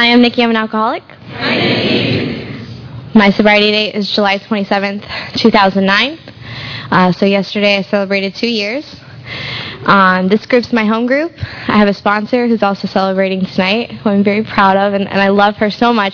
I'm Nikki. I'm an alcoholic. My sobriety date is July 27th, 2009. So yesterday I celebrated 2 years. This group's my home group. I have a sponsor who's also celebrating tonight, who I'm very proud of, and I love her so much.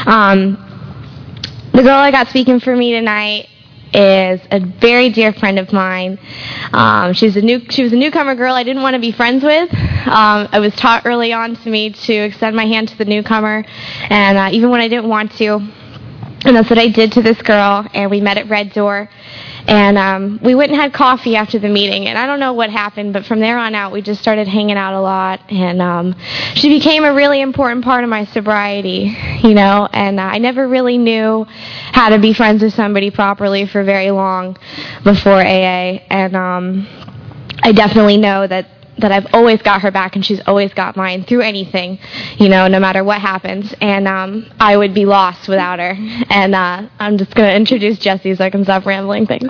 The girl I got speaking for me tonight is a very dear friend of mine. She was a newcomer girl I didn't want to be friends with. It was taught early on to me to extend my hand to the newcomer, and even when I didn't want to. And that's what I did to this girl, and we met at Red Door. And we went and had coffee after the meeting, and I don't know what happened, but from there on out, we just started hanging out a lot, and she became a really important part of my sobriety, and I never really knew how to be friends with somebody properly for very long before AA, and I definitely know that I've always got her back, and she's always got mine through anything, no matter what happens. And I would be lost without her. And I'm just going to introduce Jessie so I can stop rambling. Thanks.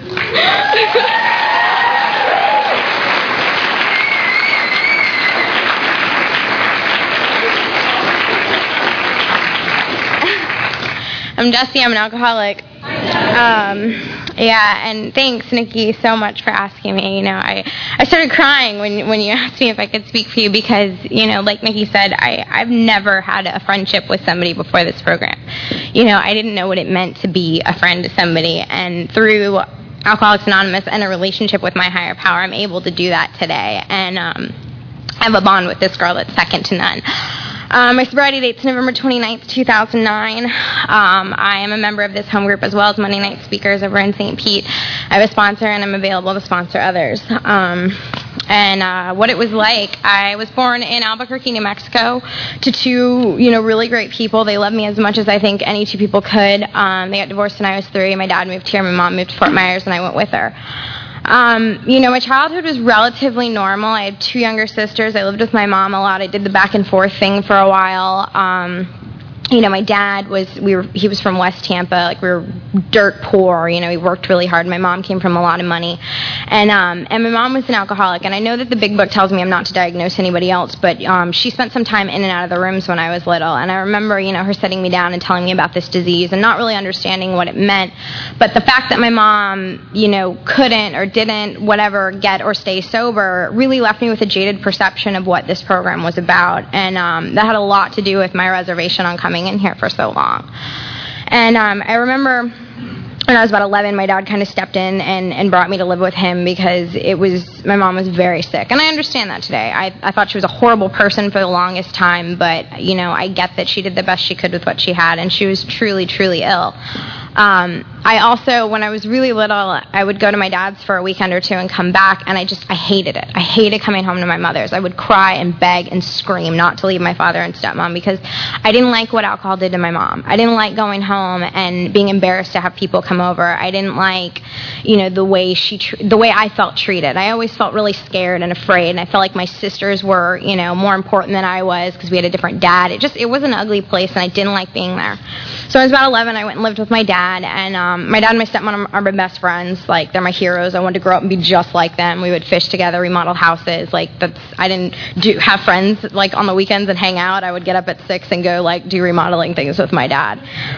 I'm Jessie. I'm an alcoholic. And thanks, Nikki, so much for asking me. I started crying when you asked me if I could speak for you because, like Nikki said, I've never had a friendship with somebody before this program. I didn't know what it meant to be a friend to somebody, and through Alcoholics Anonymous and a relationship with my higher power, I'm able to do that today, and I have a bond with this girl that's second to none. My sobriety date's November 29th, 2009. I am a member of this home group as well as Monday Night Speakers over in St. Pete. I have a sponsor, and I'm available to sponsor others. What it was like, I was born in Albuquerque, New Mexico, to two, really great people. They loved me as much as I think any two people could. They got divorced when I was 3. My dad moved here. My mom moved to Fort Myers, and I went with her. My childhood was relatively normal. I had 2 younger sisters. I lived with my mom a lot. I did the back and forth thing for a while. My dad he was from West Tampa. We were dirt poor. He worked really hard. My mom came from a lot of money. And my mom was an alcoholic. And I know that the big book tells me I'm not to diagnose anybody else, but she spent some time in and out of the rooms when I was little. And I remember, her setting me down and telling me about this disease and not really understanding what it meant. But the fact that my mom, couldn't or didn't, whatever, get or stay sober really left me with a jaded perception of what this program was about. And that had a lot to do with my reservation on coming in here for so long. And I remember when I was about 11, my dad kind of stepped in and brought me to live with him because my mom was very sick. And I understand that today. I thought she was a horrible person for the longest time, but, I get that she did the best she could with what she had, and she was truly, truly ill. I also, when I was really little, I would go to my dad's for a weekend or 2 and come back, and I hated it. I hated coming home to my mother's. I would cry and beg and scream not to leave my father and stepmom because I didn't like what alcohol did to my mom. I didn't like going home and being embarrassed to have people come over. I didn't like, the way I felt treated. I always felt really scared and afraid, and I felt like my sisters were, more important than I was because we had a different dad. It was an ugly place, and I didn't like being there. So I was about 11. I went and lived with my dad, and my dad and my stepmom are my best friends. They're my heroes. I wanted to grow up and be just like them. We would fish together, remodel houses. I didn't have friends on the weekends and hang out. I would get up at 6 and go do remodeling things with my dad.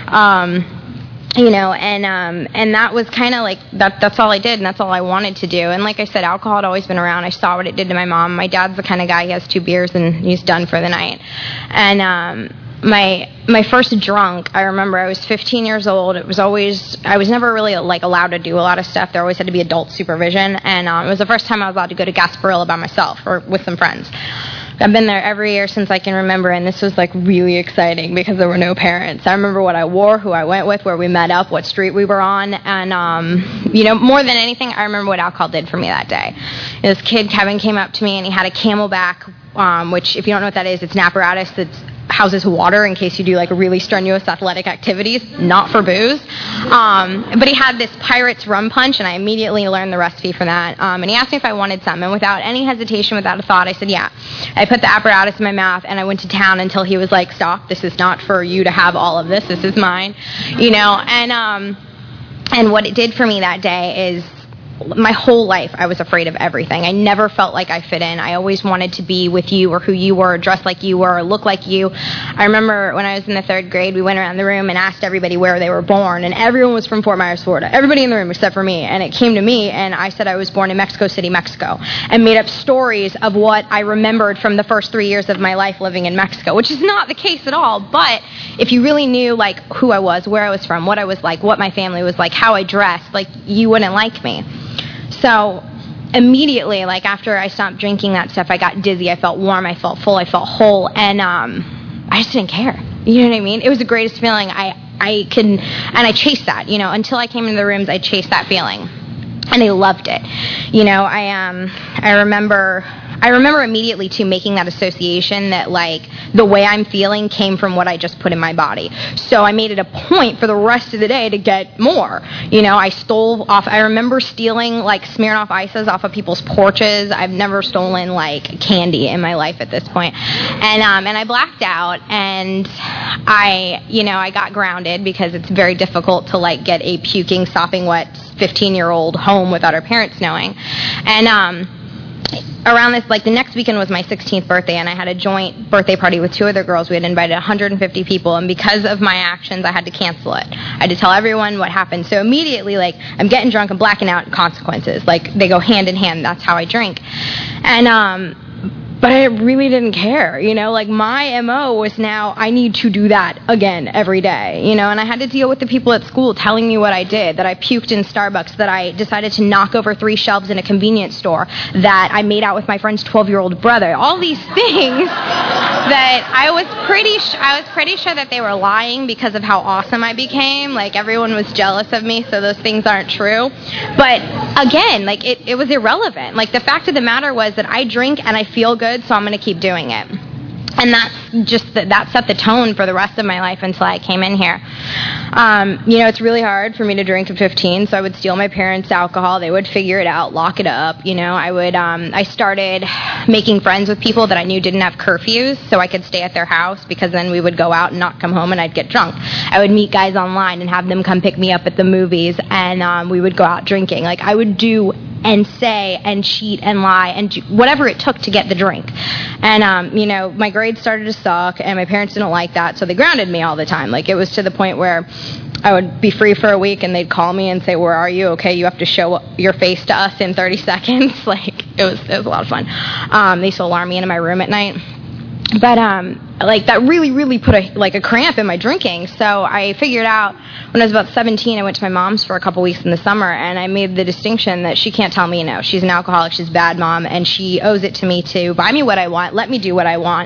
And that was kind of that's all I did, and that's all I wanted to do. And like I said, alcohol had always been around. I saw what it did to my mom. My dad's the kind of guy, he has 2 beers and he's done for the night. And my first drunk, I remember I was 15 years old. I was never really allowed to do a lot of stuff. There always had to be adult supervision, and it was the first time I was allowed to go to Gasparilla by myself or with some friends. I've been there every year since I can remember, and this was really exciting because there were no parents. I remember what I wore, who I went with, where we met up, what street we were on, and more than anything, I remember what alcohol did for me that day. This kid, Kevin, came up to me, and he had a Camelback, which, if you don't know what that is, it's an apparatus that's houses water in case you do really strenuous athletic activities, not for booze. But he had this Pirates rum punch, and I immediately learned the recipe for that. And he asked me if I wanted some, and without any hesitation, without a thought, I said, yeah. I put the apparatus in my mouth, and I went to town until he was like, stop, this is not for you to have all of this is mine, And what it did for me that day is my whole life I was afraid of everything. I never felt like I fit in. I always wanted to be with you or who you were, dress like you were, or look like you. I remember when I was in the 3rd grade, we went around the room and asked everybody where they were born, and everyone was from Fort Myers, Florida. Everybody in the room except for me. And it came to me, and I said I was born in Mexico City, Mexico, and made up stories of what I remembered from the first 3 years of my life living in Mexico, which is not the case at all. But if you really knew like who I was, where I was from, what I was like, what my family was like, how I dressed, like you wouldn't like me. So immediately, like after I stopped drinking that stuff, I got dizzy, I felt warm, I felt full, I felt whole, and I just didn't care. You know what I mean? It was the greatest feeling. I chased that, you know, until I came into the rooms, I chased that feeling, and I loved it. You know, I remember immediately too making that association that like the way I'm feeling came from what I just put in my body. So I made it a point for the rest of the day to get more. You know, I remember stealing like Smirnoff Ices off of people's porches. I've never stolen like candy in my life at this point. And I blacked out, and I got grounded because it's very difficult to like get a puking, sopping wet 15-year-old home without her parents knowing. And around this, like the next weekend was my 16th birthday, and I had a joint birthday party with 2 other girls. We had invited 150 people, and because of my actions, I had to cancel it. I had to tell everyone what happened. So immediately, like, I'm getting drunk, I'm blacking out, consequences. Like, they go hand in hand. That's how I drink. And, but I really didn't care, you know, like my MO was now I need to do that again every day, you know, and I had to deal with the people at school telling me what I did, that I puked in Starbucks, that I decided to knock over 3 shelves in a convenience store, that I made out with my friend's 12-year-old brother, all these things that I was pretty sure that they were lying because of how awesome I became. Like everyone was jealous of me, so those things aren't true. But again, like it was irrelevant. Like the fact of the matter was that I drink and I feel good, so I'm going to keep doing it. And that set the tone for the rest of my life until I came in here. You know, it's really hard for me to drink at 15, so I would steal my parents' alcohol. They would figure it out, lock it up. You know, I started making friends with people that I knew didn't have curfews, so I could stay at their house, because then we would go out and not come home and I'd get drunk. I would meet guys online and have them come pick me up at the movies, and we would go out drinking. Like, I would do and say and cheat and lie and do whatever it took to get the drink. And, you know, my grades started to suck, and my parents didn't like that, so they grounded me all the time. Like, it was to the point where I would be free for a week, and they'd call me and say, "Where are you? Okay, you have to show your face to us in 30 seconds. Like, it was a lot of fun. They used to alarm me into my room at night. But, like, that really, really put a cramp in my drinking. So I figured out when I was about 17, I went to my mom's for a couple weeks in the summer, and I made the distinction that she can't tell me no. She's an alcoholic, she's a bad mom, and she owes it to me to buy me what I want, let me do what I want,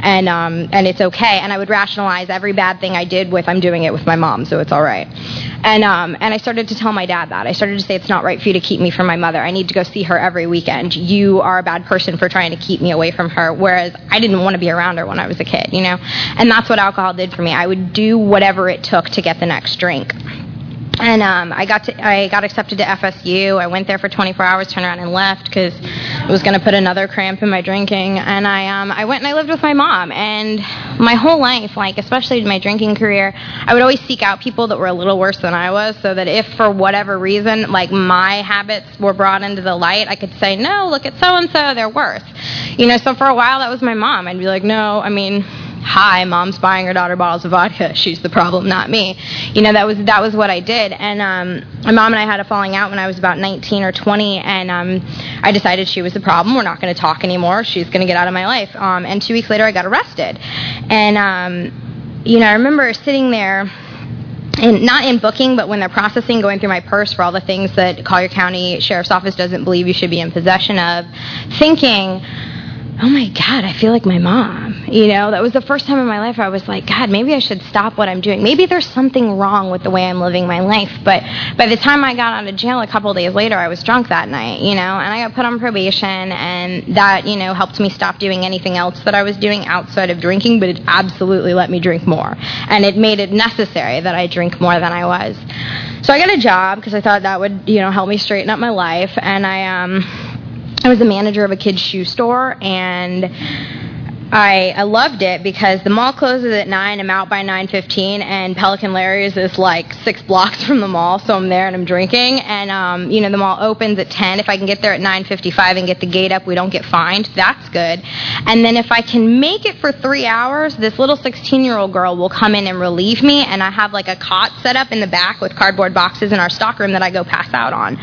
and it's okay. And I would rationalize every bad thing I did with, I'm doing it with my mom, so it's all right. And I started to tell my dad that. I started to say, it's not right for you to keep me from my mother. I need to go see her every weekend. You are a bad person for trying to keep me away from her, whereas I didn't want to be around her when I was a kid, you know? And that's what alcohol did for me. I would do whatever it took to get the next drink. And I got accepted to FSU. I went there for 24 hours, turned around and left because it was going to put another cramp in my drinking. And I went and I lived with my mom. And my whole life, like especially in my drinking career, I would always seek out people that were a little worse than I was, so that if for whatever reason, like my habits were brought into the light, I could say, no, look at so-and-so, they're worse. You know, so for a while that was my mom. I'd be like, no, I mean, hi, mom's buying her daughter bottles of vodka. She's the problem, not me. You know, that was what I did. And my mom and I had a falling out when I was about 19 or 20, and I decided she was the problem. We're not going to talk anymore. She's going to get out of my life. And 2 weeks later, I got arrested. And, you know, I remember sitting there, and not in booking, but when they're processing, going through my purse for all the things that Collier County Sheriff's Office doesn't believe you should be in possession of, thinking, oh my God, I feel like my mom. You know, that was the first time in my life I was like, God, maybe I should stop what I'm doing. Maybe there's something wrong with the way I'm living my life. But by the time I got out of jail a couple of days later, I was drunk that night, you know, and I got put on probation, and that, you know, helped me stop doing anything else that I was doing outside of drinking, but it absolutely let me drink more. And it made it necessary that I drink more than I was. So I got a job because I thought that would, you know, help me straighten up my life. And I was the manager of a kid's shoe store, and I loved it because the mall closes at 9, I'm out by 9:15, and Pelican Larry's is like 6 blocks from the mall, so I'm there and I'm drinking, and the mall opens at 10. If I can get there at 9:55 and get the gate up, we don't get fined. That's good. And then if I can make it for 3 hours, this little 16-year-old girl will come in and relieve me, and I have like a cot set up in the back with cardboard boxes in our stockroom that I go pass out on.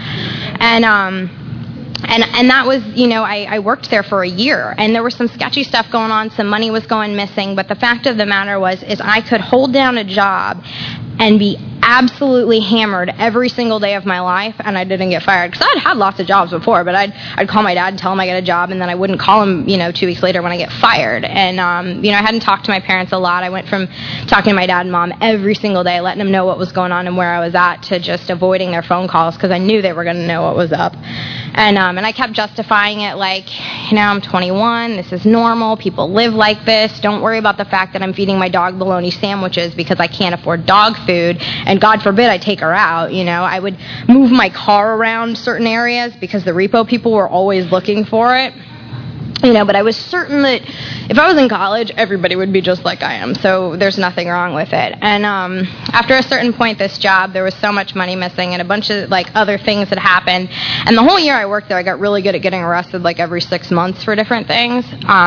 And that was, I worked there for a year, and there was some sketchy stuff going on, some money was going missing, but the fact of the matter is I could hold down a job and be absolutely hammered every single day of my life, and I didn't get fired. Because I'd had lots of jobs before, but I'd call my dad and tell him I got a job, and then I wouldn't call him, 2 weeks later when I get fired. And, I hadn't talked to my parents a lot. I went from talking to my dad and mom every single day, letting them know what was going on and where I was at, to just avoiding their phone calls because I knew they were going to know what was up. And I kept justifying it like, I'm 21, this is normal, people live like this, don't worry about the fact that I'm feeding my dog bologna sandwiches because I can't afford dog food, and God forbid I take her out, I would move my car around certain areas because the repo people were always looking for it. But I was certain that if I was in college, everybody would be just like I am, so there's nothing wrong with it. And after a certain point, this job, there was so much money missing, and a bunch of, other things had happened. And the whole year I worked there, I got really good at getting arrested, every 6 months for different things.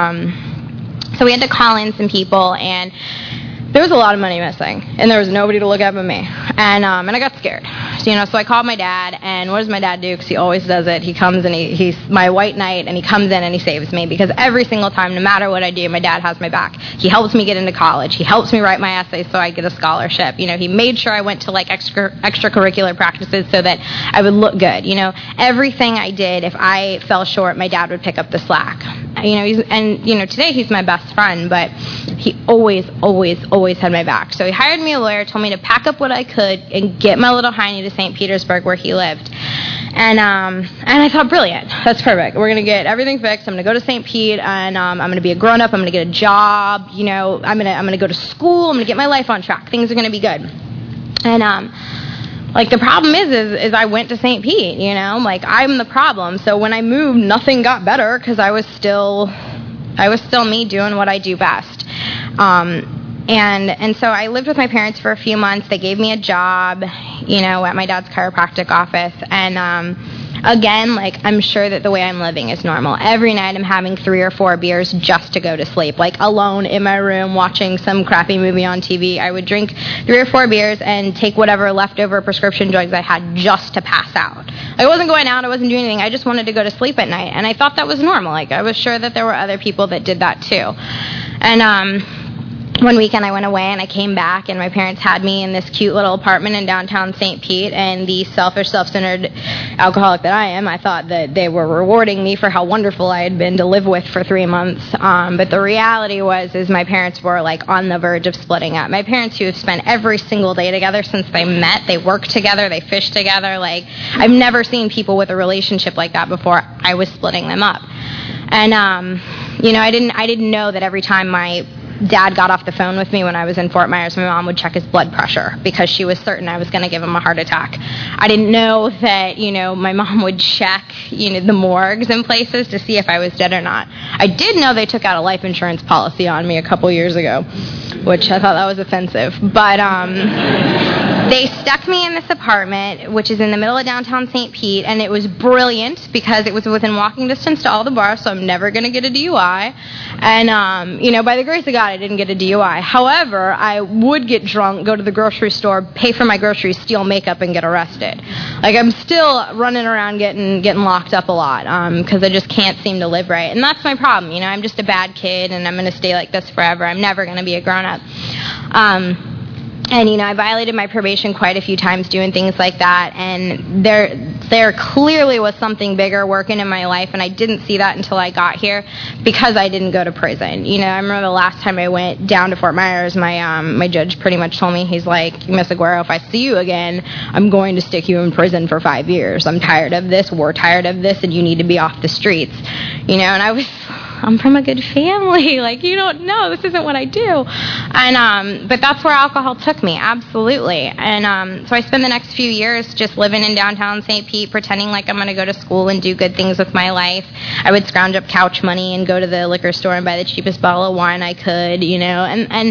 So we had to call in some people, and there was a lot of money missing, and there was nobody to look at but me. And I got scared. So I called my dad, and what does my dad do? Because he always does it. He comes, and he's my white knight, and he comes in and he saves me, because every single time, no matter what I do, my dad has my back. He helps me get into college. He helps me write my essays so I get a scholarship. He made sure I went to, extracurricular practices so that I would look good. Everything I did, if I fell short, my dad would pick up the slack. Today he's my best friend, but he always had my back. So he hired me a lawyer, told me to pack up what I could and get my little hiney to St. Petersburg where he lived. And I thought, brilliant, that's perfect. We're going to get everything fixed. I'm going to go to St. Pete, and I'm going to be a grown-up. I'm going to get a job. I'm going to go to school. I'm going to get my life on track. Things are going to be good. And the problem is I went to St. Pete, I'm the problem. So when I moved, nothing got better because I was still me doing what I do best. And so I lived with my parents for a few months. They gave me a job, at my dad's chiropractic office. And again, I'm sure that the way I'm living is normal. Every night I'm having 3 or 4 beers just to go to sleep, alone in my room watching some crappy movie on TV. I would drink 3 or 4 beers and take whatever leftover prescription drugs I had just to pass out. I wasn't going out. I wasn't doing anything. I just wanted to go to sleep at night. And I thought that was normal. I was sure that there were other people that did that too. And one weekend I went away and I came back, and my parents had me in this cute little apartment in downtown St. Pete, and the selfish, self-centered alcoholic that I am, I thought that they were rewarding me for how wonderful I had been to live with for 3 months. But the reality is my parents were on the verge of splitting up. My parents, who have spent every single day together since they met, they work together, they fish together. I've never seen people with a relationship like that before. I was splitting them up. And I didn't know that every time my dad got off the phone with me when I was in Fort Myers, my mom would check his blood pressure because she was certain I was going to give him a heart attack. I didn't know that, my mom would check, the morgues and places to see if I was dead or not. I did know they took out a life insurance policy on me a couple years ago, which I thought that was offensive. But they stuck me in this apartment, which is in the middle of downtown St. Pete, and it was brilliant because it was within walking distance to all the bars, so I'm never going to get a DUI. And, by the grace of God, I didn't get a DUI. However, I would get drunk, go to the grocery store, pay for my groceries, steal makeup, and get arrested. I'm still running around getting locked up a lot because I just can't seem to live right. And that's my problem. I'm just a bad kid, and I'm going to stay like this forever. I'm never going to be a grown-up. And, I violated my probation quite a few times doing things like that, and there clearly was something bigger working in my life, and I didn't see that until I got here because I didn't go to prison. I remember the last time I went down to Fort Myers, my judge pretty much told me, he's like, Miss Aguero, if I see you again, I'm going to stick you in prison for 5 years. I'm tired of this, we're tired of this, and you need to be off the streets. And I I'm from a good family. Like, you don't know. This isn't what I do. And but that's where alcohol took me, absolutely. And so I spent the next few years just living in downtown St. Pete, pretending like I'm going to go to school and do good things with my life. I would scrounge up couch money and go to the liquor store and buy the cheapest bottle of wine I could, you know. And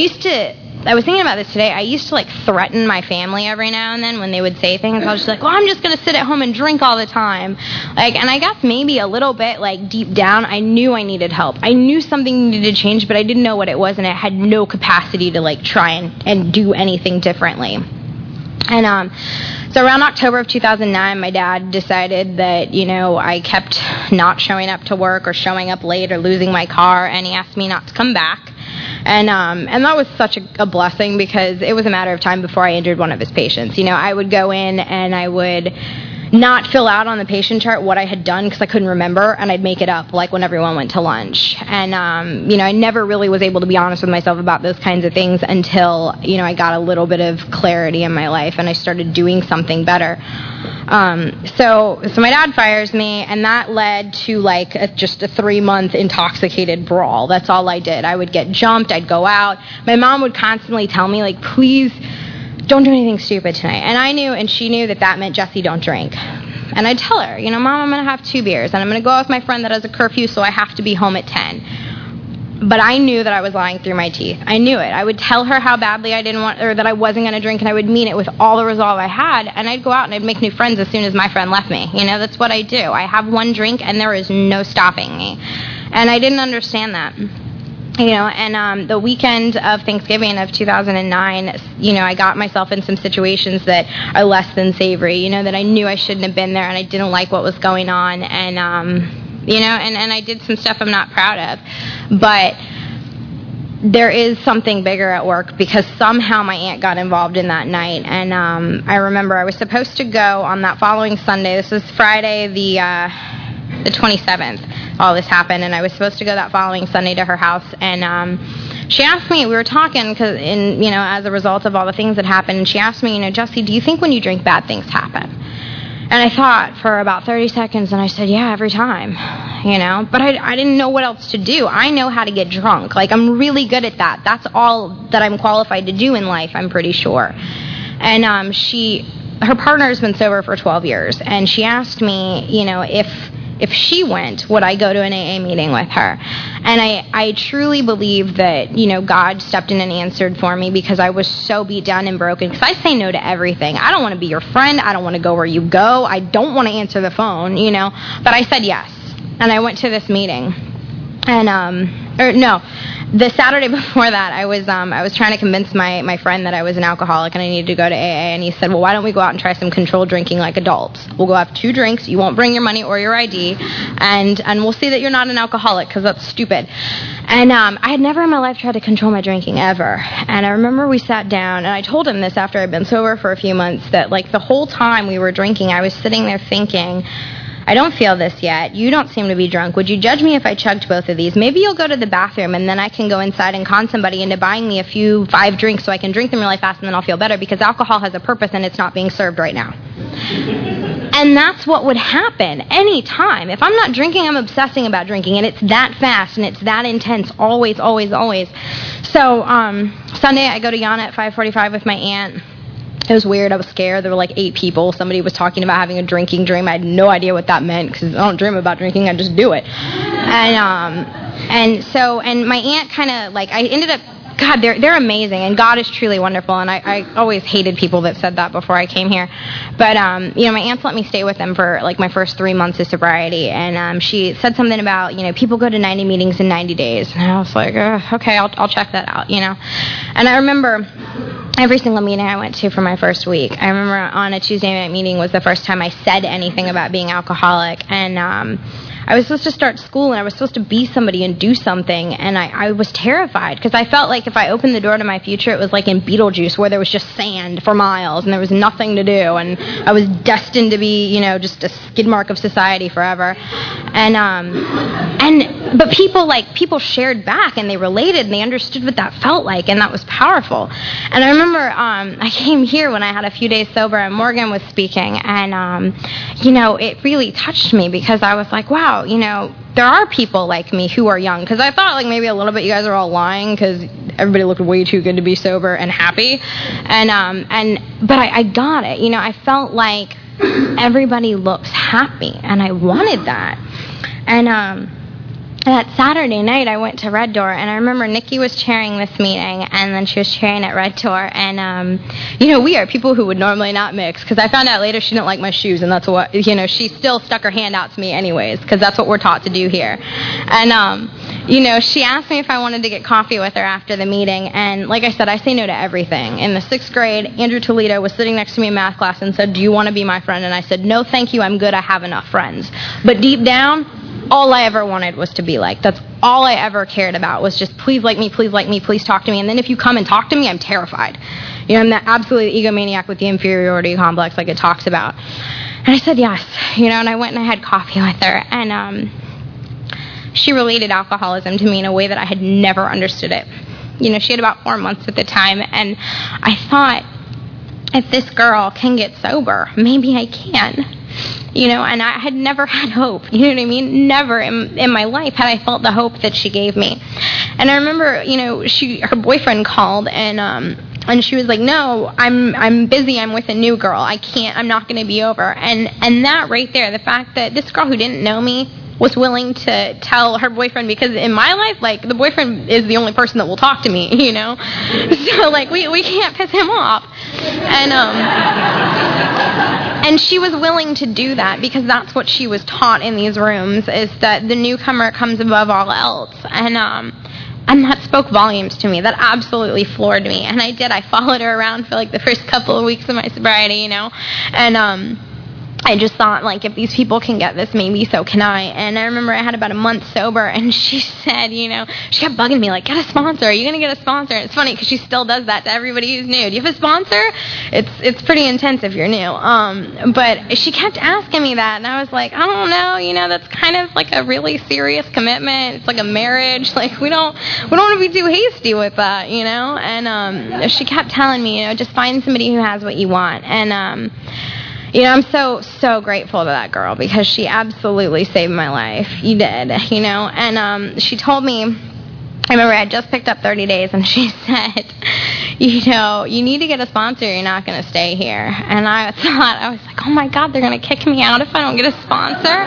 I was thinking about this today. I used to, like, threaten my family every now and then when they would say things. I was just like, well, I'm just going to sit at home and drink all the time. Like, and I guess maybe a little bit, like, deep down, I knew I needed help. I knew something needed to change, but I didn't know what it was, and I had no capacity to, like, try and do anything differently. And so around October of 2009, my dad decided that, you know, I kept not showing up to work or showing up late or losing my car, and he asked me not to come back. And that was such a blessing, because it was a matter of time before I injured one of his patients. You know, I would go in and I would not fill out on the patient chart what I had done because I couldn't remember, and I'd make it up, like, when everyone went to lunch. And, you know, I never really was able to be honest with myself about those kinds of things until, you know, I got a little bit of clarity in my life and I started doing something better. So my dad fires me, and that led to, like, just a 3-month intoxicated brawl. That's all I did. I would get jumped. I'd go out. My mom would constantly tell me, like, please don't do anything stupid tonight. And I knew, and she knew, that meant, Jessie, don't drink. And I'd tell her, you know, Mom, I'm going to have 2 beers, and I'm going to go out with my friend that has a curfew, so I have to be home at 10. But I knew that I was lying through my teeth. I knew it. I would tell her how badly I didn't want, or that I wasn't going to drink, and I would mean it with all the resolve I had, and I'd go out and I'd make new friends as soon as my friend left me. You know, that's what I do. I have 1 drink, and there is no stopping me. And I didn't understand that. You know, and the weekend of Thanksgiving of 2009, you know, I got myself in some situations that are less than savory, you know, that I knew I shouldn't have been there, and I didn't like what was going on, and, you know, and I did some stuff I'm not proud of. But there is something bigger at work, because somehow my aunt got involved in that night. And I remember I was supposed to go on that following Sunday. This was Friday, the 27th. All this happened, and I was supposed to go that following Sunday to her house, and she asked me, we were talking, you know, as a result of all the things that happened, and she asked me, you know, Jessie, do you think when you drink bad things happen? And I thought for about 30 seconds, and I said, yeah, every time, you know, but I didn't know what else to do. I know how to get drunk. Like, I'm really good at that. That's all that I'm qualified to do in life, I'm pretty sure. And her partner has been sober for 12 years, and she asked me, you know, if she went, would I go to an AA meeting with her? And I truly believe that, you know, God stepped in and answered for me, because I was so beat down and broken, because I say no to everything. I don't want to be your friend. I don't want to go where you go. I don't want to answer the phone, you know. But I said yes, and I went to this meeting. And the Saturday before that, I was trying to convince my friend that I was an alcoholic and I needed to go to AA, and he said, well, why don't we go out and try some controlled drinking like adults? We'll go have 2 drinks, you won't bring your money or your ID, and we'll see that you're not an alcoholic, because that's stupid. And I had never in my life tried to control my drinking, ever. And I remember we sat down, and I told him this after I'd been sober for a few months, that, like, the whole time we were drinking, I was sitting there thinking, I don't feel this yet. You don't seem to be drunk. Would you judge me if I chugged both of these? Maybe you'll go to the bathroom, and then I can go inside and con somebody into buying me 5 drinks so I can drink them really fast, and then I'll feel better, because alcohol has a purpose and it's not being served right now. And that's what would happen any time. If I'm not drinking, I'm obsessing about drinking, and it's that fast and it's that intense, always, always, always. So Sunday I go to Yana at 5:45 with my aunt. It was weird. I was scared. There were like 8 people. Somebody was talking about having a drinking dream. I had no idea what that meant, because I don't dream about drinking. I just do it. And my aunt kind of, like, I ended up, God, they're amazing, and God is truly wonderful, and I always hated people that said that before I came here. But, you know, my aunts let me stay with them for, like, my first 3 months of sobriety, and she said something about, you know, people go to 90 meetings in 90 days. And I was like, okay, I'll check that out, you know. And I remember every single meeting I went to for my first week. I remember on a Tuesday night meeting was the first time I said anything about being alcoholic, and I was supposed to start school, and I was supposed to be somebody and do something, and I was terrified, because I felt like if I opened the door to my future, it was like in Beetlejuice, where there was just sand for miles, and there was nothing to do, and I was destined to be, you know, just a skid mark of society forever. But people shared back, and they related, and they understood what that felt like, and that was powerful. And I remember I came here when I had a few days sober, and Morgan was speaking, and, you know, it really touched me, because I was like, wow, wow, there are people like me who are young. Because I thought, like, maybe a little bit you guys are all lying because everybody looked way too good to be sober and happy. But I got it. I felt like everybody looks happy, and I wanted that. And that Saturday night, I went to Red Door, and I remember Nikki was chairing this meeting, and then she was chairing at Red Door, and, we are people who would normally not mix, because I found out later she didn't like my shoes, and that's what, she still stuck her hand out to me anyways, because that's what we're taught to do here. And, she asked me if I wanted to get coffee with her after the meeting, and like I said, I say no to everything. In the 6th grade, Andrew Toledo was sitting next to me in math class and said, "Do you want to be my friend?" And I said, "No, thank you, I'm good, I have enough friends." But deep down, all I ever wanted was to be liked. That's all I ever cared about, was just please like me, please talk to me. And then if you come and talk to me, I'm terrified. I'm that absolute egomaniac with the inferiority complex like it talks about. And I said yes, and I went and I had coffee with her. And she related alcoholism to me in a way that I had never understood it. She had about 4 months at the time. And I thought, if this girl can get sober, maybe I can. And I had never had hope, you know what I mean? Never in my life had I felt the hope that she gave me. And I remember, her boyfriend called, and she was like, "No, I'm busy, I'm with a new girl, I'm not going to be over." And that right there, the fact that this girl who didn't know me was willing to tell her boyfriend, because in my life, like, the boyfriend is the only person that will talk to me, so, like, we can't piss him off. And she was willing to do that because that's what she was taught in these rooms, is that the newcomer comes above all else. And that spoke volumes to me. That absolutely floored me. And I did. I followed her around for, like, the first couple of weeks of my sobriety, and I just thought, like, if these people can get this, maybe so can I. And I remember I had about a month sober, and she said, she kept bugging me, like, "Get a sponsor. Are you going to get a sponsor?" And it's funny because she still does that to everybody who's new. "Do you have a sponsor?" It's pretty intense if you're new. But she kept asking me that, and I was like, I don't know, that's kind of like a really serious commitment. It's like a marriage. Like, we don't want to be too hasty with that, And she kept telling me, just find somebody who has what you want. And I'm so grateful to that girl because she absolutely saved my life. You did, And she told me, I remember I had just picked up 30 days, and she said, you need to get a sponsor. You're not going to stay here. And I was like, oh my God, they're going to kick me out if I don't get a sponsor?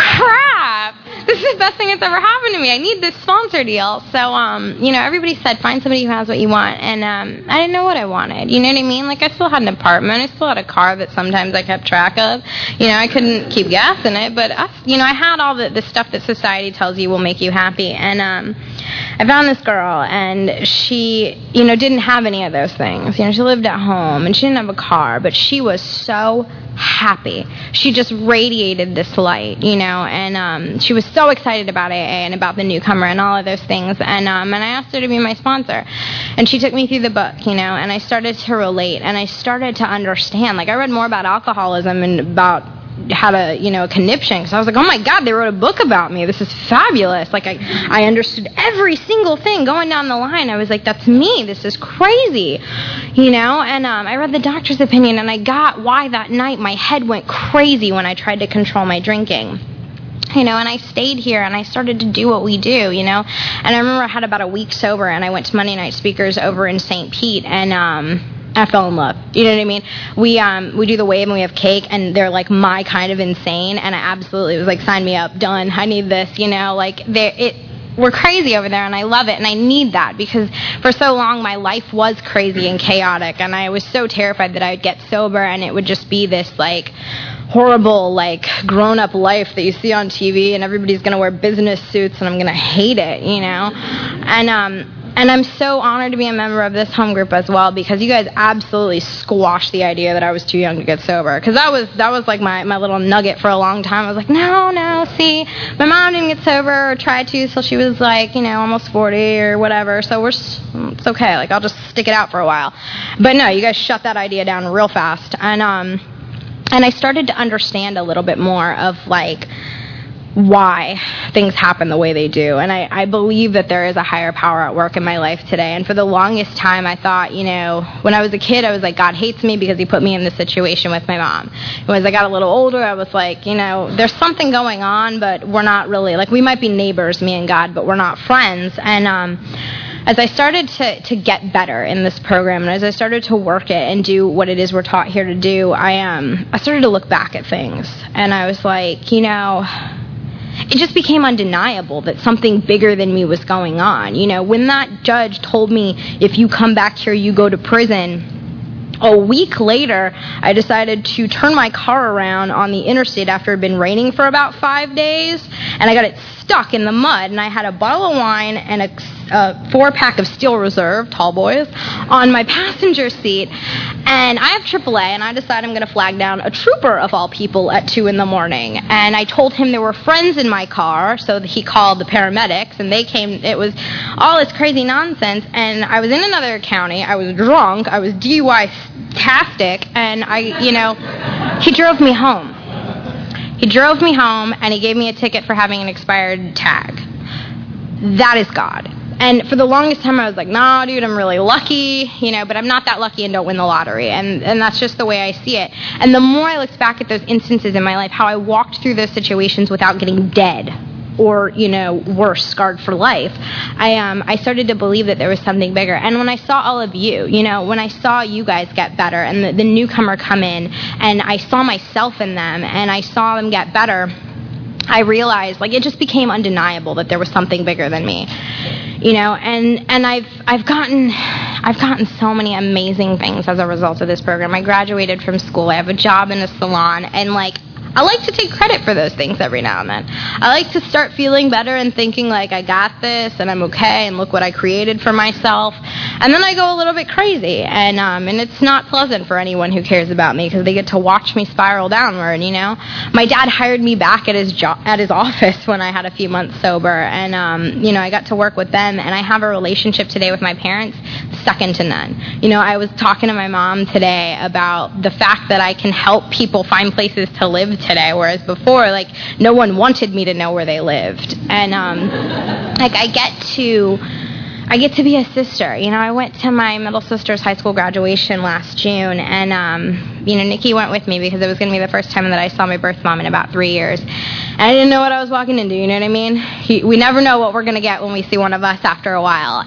Crap! This is the best thing that's ever happened to me. I need this sponsor deal. So, everybody said, find somebody who has what you want. And I didn't know what I wanted. You know what I mean? Like, I still had an apartment. I still had a car that sometimes I kept track of. I couldn't keep gas in it. But, I had all the stuff that society tells you will make you happy. And I found this girl, and she, didn't have any of those things. She lived at home, and she didn't have a car. But she was so happy. She just radiated this light, and she was so excited about AA and about the newcomer and all of those things. And I asked her to be my sponsor, and she took me through the book, and I started to relate, and I started to understand. Like, I read more about alcoholism and about how to, a conniption, because I was like, oh my God, they wrote a book about me. This is fabulous. Like, I understood every single thing going down the line. I was like, that's me. This is crazy, and I read the doctor's opinion, and I got why that night my head went crazy when I tried to control my drinking. And I stayed here, and I started to do what we do, And I remember I had about a week sober, and I went to Monday Night Speakers over in St. Pete, and I fell in love. You know what I mean? We do the wave, and we have cake, and they're like my kind of insane, and I absolutely was like, sign me up, done. I need this, like we're crazy over there, and I love it, and I need that because for so long my life was crazy and chaotic, and I was so terrified that I would get sober and it would just be this like horrible, like, grown-up life that you see on TV, and everybody's going to wear business suits, and I'm going to hate it, And I'm so honored to be a member of this home group as well, because you guys absolutely squashed the idea that I was too young to get sober. Because that was like my little nugget for a long time. I was like, no, see, my mom didn't get sober or try to till she was like, almost 40 or whatever. So it's okay. Like, I'll just stick it out for a while. But no, you guys shut that idea down real fast. And I started to understand a little bit more of, like, why things happen the way they do. And I believe that there is a higher power at work in my life today. And for the longest time, I thought, when I was a kid, I was like, God hates me because he put me in this situation with my mom. And as I got a little older, I was like, there's something going on, but we're not really, like, we might be neighbors, me and God, but we're not friends. And as I started to get better in this program, and as I started to work it and do what it is we're taught here to do, I started to look back at things. And I was like, it just became undeniable that something bigger than me was going on. When that judge told me, if you come back here, you go to prison, a week later, I decided to turn my car around on the interstate after it had been raining for about 5 days, and I got it stuck in the mud, and I had a bottle of wine and a 4-pack of Steel Reserve, tall boys, on my passenger seat, and I have AAA, and I decided I'm going to flag down a trooper of all people at 2 in the morning, and I told him there were friends in my car, so he called the paramedics, and they came. It was all this crazy nonsense, and I was in another county, I was drunk, I was DUI-tastic, and he drove me home. He drove me home, and he gave me a ticket for having an expired tag. That is God. And for the longest time, I was like, no, dude, I'm really lucky, but I'm not that lucky and don't win the lottery. And that's just the way I see it. And the more I looked back at those instances in my life, how I walked through those situations without getting dead or, worse, scarred for life, I started to believe that there was something bigger. And when I saw all of you, when I saw you guys get better and the newcomer come in, and I saw myself in them and I saw them get better, I realized, it just became undeniable that there was something bigger than me, and I've gotten so many amazing things as a result of this program. I graduated from school. I have a job in a salon, and I like to take credit for those things every now and then. I like to start feeling better and thinking I got this and I'm okay and look what I created for myself. And then I go a little bit crazy, and it's not pleasant for anyone who cares about me because they get to watch me spiral downward. My dad hired me back at his office when I had a few months sober, and I got to work with them, and I have a relationship today with my parents second to none. I was talking to my mom today about the fact that I can help people find places to live today, whereas before, no one wanted me to know where they lived. And I get to be a sister. I went to my middle sister's high school graduation last June, and Nikki went with me because it was going to be the first time that I saw my birth mom in about 3 years. And I didn't know what I was walking into, you know what I mean? We never know what we're going to get when we see one of us after a while.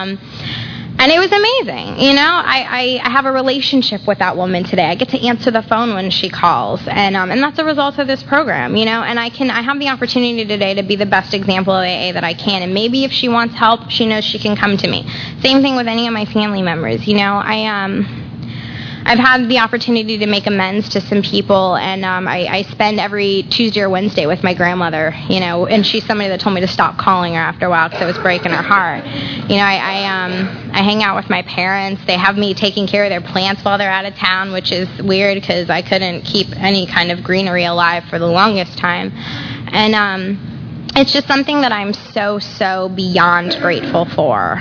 And it was amazing, I have a relationship with that woman today. I get to answer the phone when she calls, and that's a result of this program, and I have the opportunity today to be the best example of AA that I can, and maybe if she wants help, she knows she can come to me. Same thing with any of my family members, I've had the opportunity to make amends to some people, and I spend every Tuesday or Wednesday with my grandmother, and she's somebody that told me to stop calling her after a while because it was breaking her heart. I hang out with my parents. They have me taking care of their plants while they're out of town, which is weird because I couldn't keep any kind of greenery alive for the longest time. And it's just something that I'm so beyond grateful for.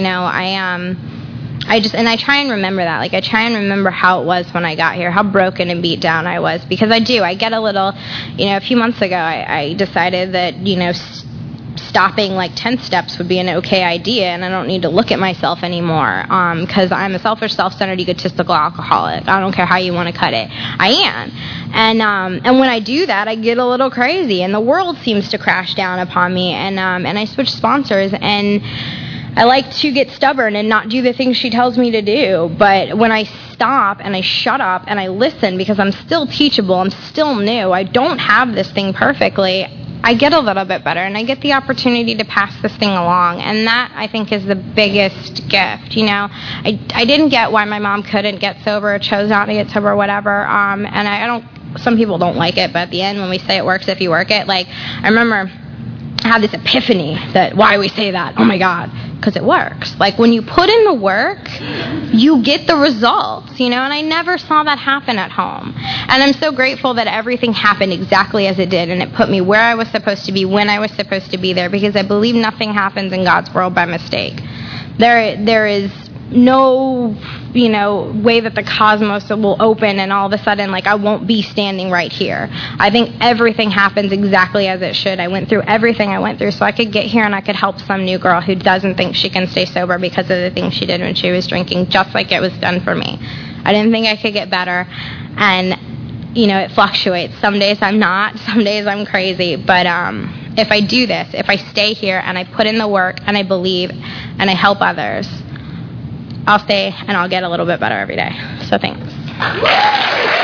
I try and remember that. I try and remember how it was when I got here, how broken and beat down I was, because I get a little, a few months ago, I decided that, stopping 10 steps would be an okay idea, and I don't need to look at myself anymore, because I'm a selfish, self-centered, egotistical alcoholic. I don't care how you want to cut it. I am. And when I do that, I get a little crazy, and the world seems to crash down upon me, and I switch sponsors, and I like to get stubborn and not do the things she tells me to do. But when I stop and I shut up and I listen, because I'm still teachable, I'm still new, I don't have this thing perfectly, I get a little bit better and I get the opportunity to pass this thing along. And that, I think, is the biggest gift. I didn't get why my mom couldn't get sober or chose not to get sober or whatever. And I don't, some people don't like it, but at the end when we say it works if you work it, I remember I had this epiphany that, why do we say that? Oh my God. Because it works. When you put in the work, you get the results, and I never saw that happen at home. And I'm so grateful that everything happened exactly as it did, and it put me where I was supposed to be, when I was supposed to be there, because I believe nothing happens in God's world by mistake. There is way that the cosmos will open and all of a sudden, like, I won't be standing right here. I think everything happens exactly as it should. I went through everything I went through so I could get here and I could help some new girl who doesn't think she can stay sober because of the things she did when she was drinking, just like it was done for me. I didn't think I could get better, and it fluctuates. Some days I'm not, some days I'm crazy, but if I do this, if I stay here and I put in the work and I believe and I help others, I'll stay and I'll get a little bit better every day. So thanks.